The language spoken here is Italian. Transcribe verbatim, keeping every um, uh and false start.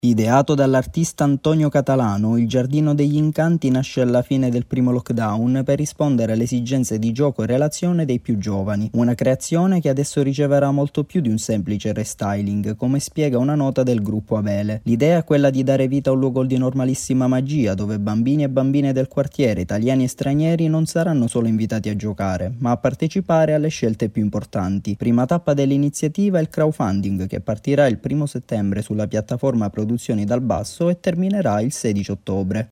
Ideato dall'artista Antonio Catalano, il Giardino degli Incanti nasce alla fine del primo lockdown per rispondere alle esigenze di gioco e relazione dei più giovani, una creazione che adesso riceverà molto più di un semplice restyling, come spiega una nota del gruppo Avele. L'idea è quella di dare vita a un luogo di normalissima magia, dove bambini e bambine del quartiere, italiani e stranieri, non saranno solo invitati a giocare, ma a partecipare alle scelte più importanti. Prima tappa dell'iniziativa è il crowdfunding, che partirà il primo settembre sulla piattaforma Produzioni dal Basso e terminerà il sedici ottobre.